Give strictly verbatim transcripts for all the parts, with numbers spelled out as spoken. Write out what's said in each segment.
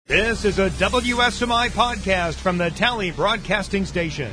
This is a W S M I podcast from the Tally Broadcasting Station.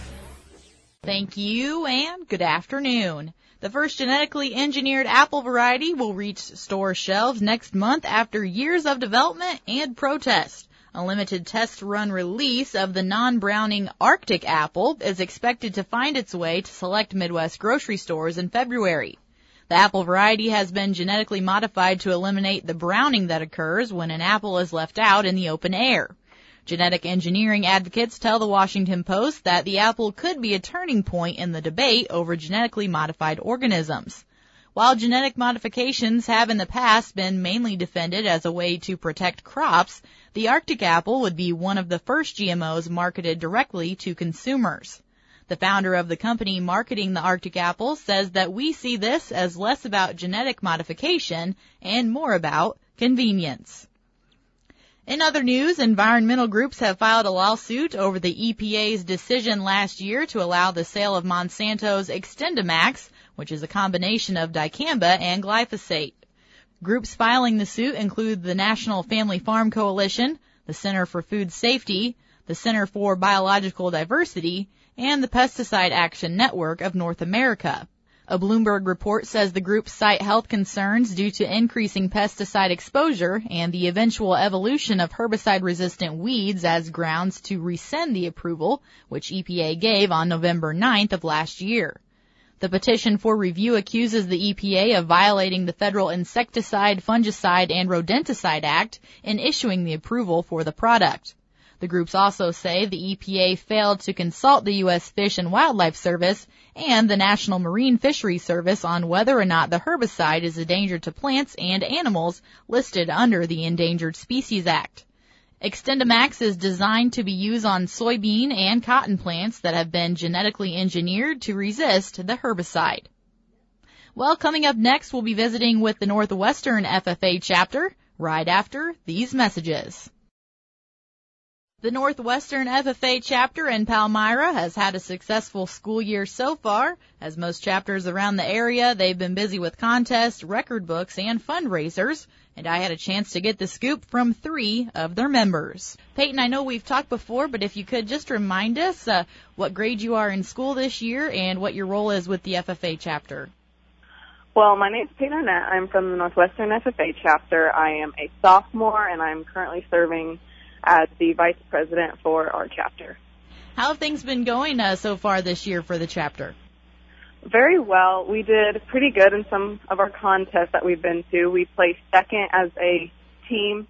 Thank you, and good afternoon. The first genetically engineered apple variety will reach store shelves next month after years of development and protest. A limited test run release of the non-browning Arctic apple is expected to find its way to select Midwest grocery stores in February. The apple variety has been genetically modified to eliminate the browning that occurs when an apple is left out in the open air. Genetic engineering advocates tell the Washington Post that the apple could be a turning point in the debate over genetically modified organisms. While genetic modifications have in the past been mainly defended as a way to protect crops, the Arctic apple would be one of the first G M Os marketed directly to consumers. The founder of the company marketing the Arctic apple says that we see this as less about genetic modification and more about convenience. In other news, environmental groups have filed a lawsuit over the E P A's decision last year to allow the sale of Monsanto's XtendiMax, which is a combination of dicamba and glyphosate. Groups filing the suit include the National Family Farm Coalition, the Center for Food Safety, the Center for Biological Diversity, and the Pesticide Action Network of North America. A Bloomberg report says the groups cite health concerns due to increasing pesticide exposure and the eventual evolution of herbicide-resistant weeds as grounds to rescind the approval, which E P A gave on November ninth of last year. The petition for review accuses the E P A of violating the Federal Insecticide, Fungicide, and Rodenticide Act in issuing the approval for the product. The groups also say the E P A failed to consult the U S Fish and Wildlife Service and the National Marine Fisheries Service on whether or not the herbicide is a danger to plants and animals listed under the Endangered Species Act. XtendiMax is designed to be used on soybean and cotton plants that have been genetically engineered to resist the herbicide. Well, coming up next, we'll be visiting with the Northwestern F F A chapter right after these messages. The Northwestern F F A chapter in Palmyra has had a successful school year so far. As most chapters around the area, they've been busy with contests, record books, and fundraisers. And I had a chance to get the scoop from three of their members. Peyton, I know we've talked before, but if you could just remind us uh, what grade you are in school this year and what your role is with the F F A chapter. Well, my name is Peyton Arnett. I'm from the Northwestern F F A chapter. I am a sophomore, and I'm currently serving as the vice president for our chapter. How have things been going uh, so far this year for the chapter? Very well. We did pretty good in some of our contests that we've been to. We placed second as a team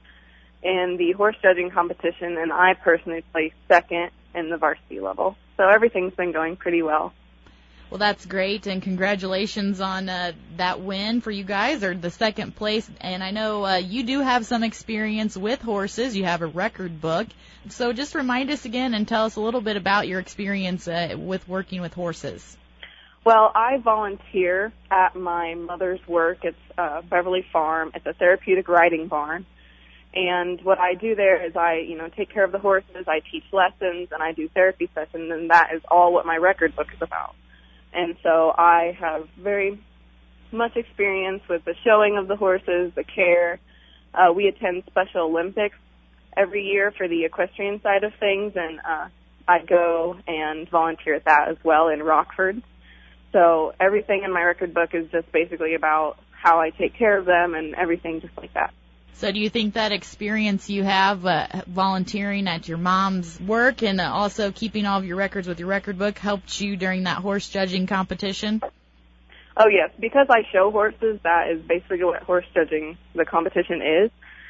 in the horse judging competition, and I personally placed second in the varsity level. So everything's been going pretty well. Well, that's great, and congratulations on uh, that win for you guys, or the second place. And I know uh, you do have some experience with horses. You have a record book. So just remind us again and tell us a little bit about your experience uh, with working with horses. Well, I volunteer at my mother's work. It's uh, Beverly Farm. It's a therapeutic riding barn. And what I do there is I, you know, take care of the horses, I teach lessons, and I do therapy sessions, and that is all what my record book is about. And so I have very much experience with the showing of the horses, the care. Uh, we attend Special Olympics every year for the equestrian side of things, and uh, I go and volunteer at that as well in Rockford. So everything in my record book is just basically about how I take care of them and everything just like that. So do you think that experience you have uh, volunteering at your mom's work and uh, also keeping all of your records with your record book helped you during that horse judging competition? Oh, yes. Because I show horses, that is basically what horse judging, the competition is,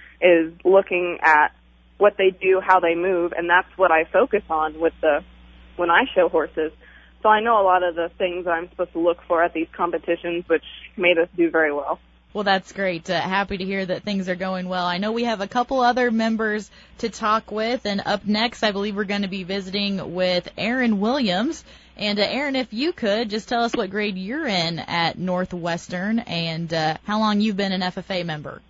is looking at what they do, how they move, and that's what I focus on with the when I show horses. So I know a lot of the things I'm supposed to look for at these competitions, which made us do very well. Well, that's great. Uh, happy to hear that things are going well. I know we have a couple other members to talk with, and up next, I believe we're going to be visiting with Aaron Williams. And uh, Aaron, if you could, just tell us what grade you're in at Northwestern and uh, how long you've been an F F A member.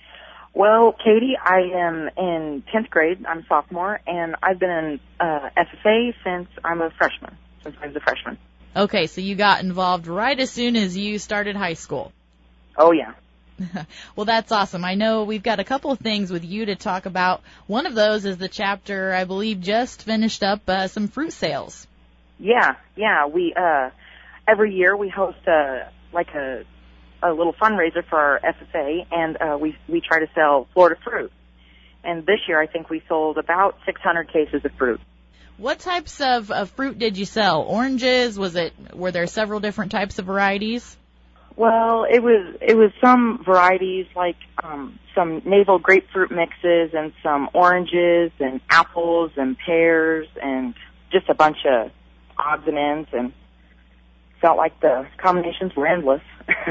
Well, Katie, I am in tenth grade. I'm a sophomore, and I've been in uh, F F A since I'm a freshman, since I was a freshman. Okay, so you got involved right as soon as you started high school. Oh, yeah. Well, that's awesome. I know we've got a couple of things with you to talk about. One of those is the chapter, I believe, just finished up uh, some fruit sales. Yeah, yeah. We uh, every year we host a like a a little fundraiser for our F F A, and uh, we we try to sell Florida fruit. And this year, I think we sold about six hundred cases of fruit. What types of, of fruit did you sell? Oranges? Was it? Were there several different types of varieties? Well, it was it was some varieties like um, some navel grapefruit mixes and some oranges and apples and pears and just a bunch of odds and ends, and felt like the combinations were endless.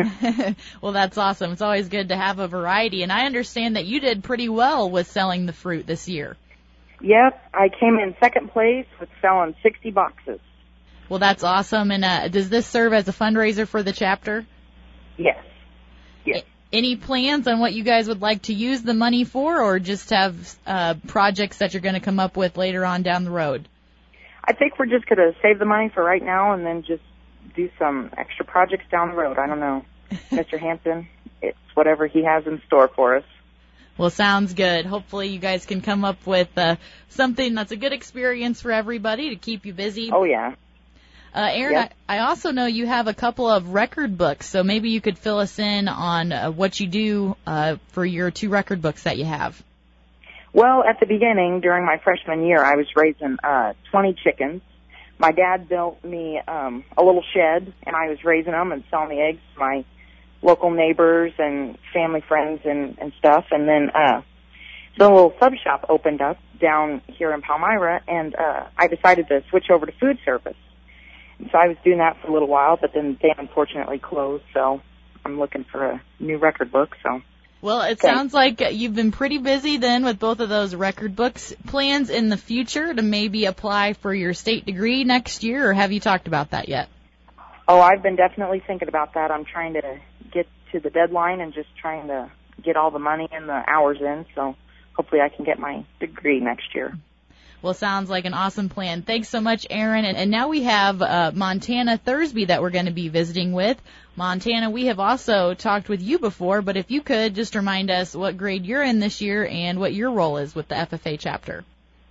Well, that's awesome. It's always good to have a variety, and I understand that you did pretty well with selling the fruit this year. Yep, I came in second place with selling sixty boxes. Well, that's awesome. And uh, does this serve as a fundraiser for the chapter? Yes. Yes. Any plans on what you guys would like to use the money for, or just have uh, projects that you're going to come up with later on down the road? I think we're just going to save the money for right now and then just do some extra projects down the road. I don't know. Mister Hampton, it's whatever he has in store for us. Well, sounds good. Hopefully you guys can come up with uh, something that's a good experience for everybody to keep you busy. Oh, yeah. Uh, Aaron, yep. I, I also know you have a couple of record books, so maybe you could fill us in on uh, what you do uh, for your two record books that you have. Well, at the beginning, during my freshman year, I was raising uh, twenty chickens. My dad built me um, a little shed, and I was raising them and selling the eggs to my local neighbors and family friends and, and stuff. And then uh, the little sub shop opened up down here in Palmyra, and uh, I decided to switch over to food service. So I was doing that for a little while, but then they unfortunately closed, so I'm looking for a new record book. So, well, it Thanks. sounds like you've been pretty busy then with both of those record books. Plans in the future to maybe apply for your state degree next year, or have you talked about that yet? Oh, I've been definitely thinking about that. I'm trying to get to the deadline and just trying to get all the money and the hours in, so hopefully I can get my degree next year. Well, sounds like an awesome plan. Thanks so much, Aaron. And, and now we have uh, Montana Thursby that we're going to be visiting with. Montana, we have also talked with you before, but if you could just remind us what grade you're in this year and what your role is with the F F A chapter.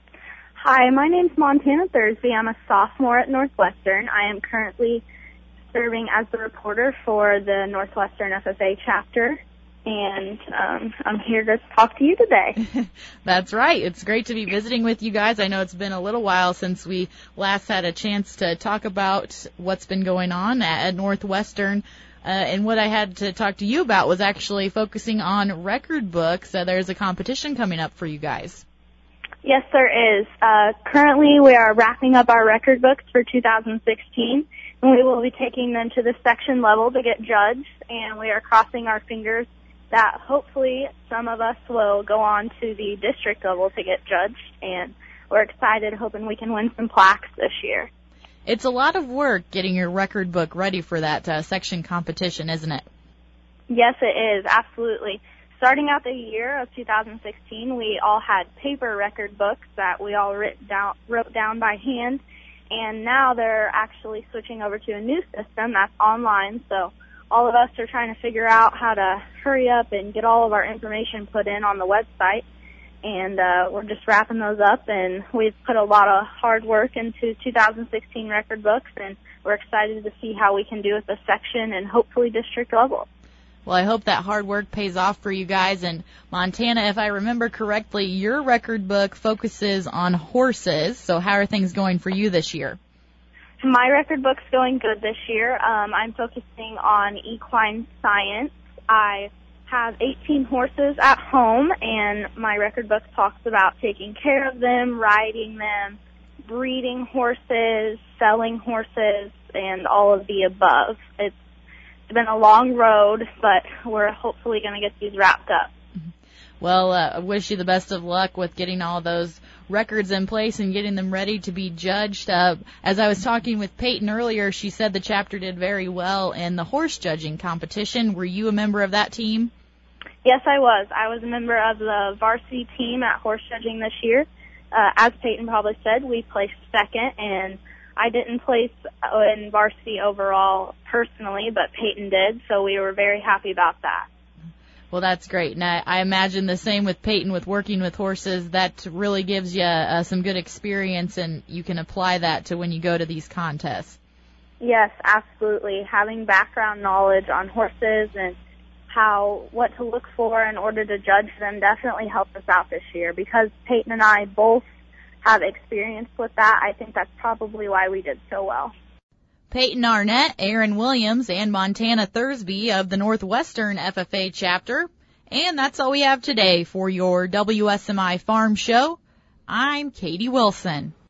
Hi, my name's Montana Thursby. I'm a sophomore at Northwestern. I am currently serving as the reporter for the Northwestern F F A chapter. And um, I'm here to talk to you today. That's right. It's great to be visiting with you guys. I know it's been a little while since we last had a chance to talk about what's been going on at, at Northwestern. Uh, and what I had to talk to you about was actually focusing on record books. Uh, there's a competition coming up for you guys. Yes, there is. Uh, currently, we are wrapping up our record books for two thousand sixteen. And we will be taking them to the section level to get judged. And we are crossing our fingers that hopefully some of us will go on to the district level to get judged, and we're excited, hoping we can win some plaques this year. It's a lot of work getting your record book ready for that uh, section competition, isn't it? Yes, it is, absolutely. Starting out the year of two thousand sixteen, we all had paper record books that we all writ down, wrote down by hand, and now they're actually switching over to a new system that's online, so all of us are trying to figure out how to hurry up and get all of our information put in on the website. And uh, we're just wrapping those up, and we've put a lot of hard work into two thousand sixteen record books, and we're excited to see how we can do at the section and hopefully district level. Well, I hope that hard work pays off for you guys. And Montana, if I remember correctly, your record book focuses on horses. So how are things going for you this year? My record book's going good this year. Um, I'm focusing on equine science. I have eighteen horses at home, and my record book talks about taking care of them, riding them, breeding horses, selling horses, and all of the above. It's been a long road, but we're hopefully going to get these wrapped up. Well, uh, I wish you the best of luck with getting all those records in place and getting them ready to be judged. Uh, as I was talking with Peyton earlier, she said the chapter did very well in the horse judging competition. Were you a member of that team? Yes, I was. I was a member of the varsity team at horse judging this year. Uh, as Peyton probably said, we placed second, and I didn't place in varsity overall personally, but Peyton did, so we were very happy about that. Well, that's great. And I, I imagine the same with Peyton with working with horses. That really gives you uh, some good experience, and you can apply that to when you go to these contests. Yes, absolutely. Having background knowledge on horses and how what to look for in order to judge them definitely helped us out this year. Because Peyton and I both have experience with that, I think that's probably why we did so well. Peyton Arnett, Aaron Williams, and Montana Thursby of the Northwestern F F A chapter. And that's all we have today for your W S M I Farm Show. I'm Katie Wilson.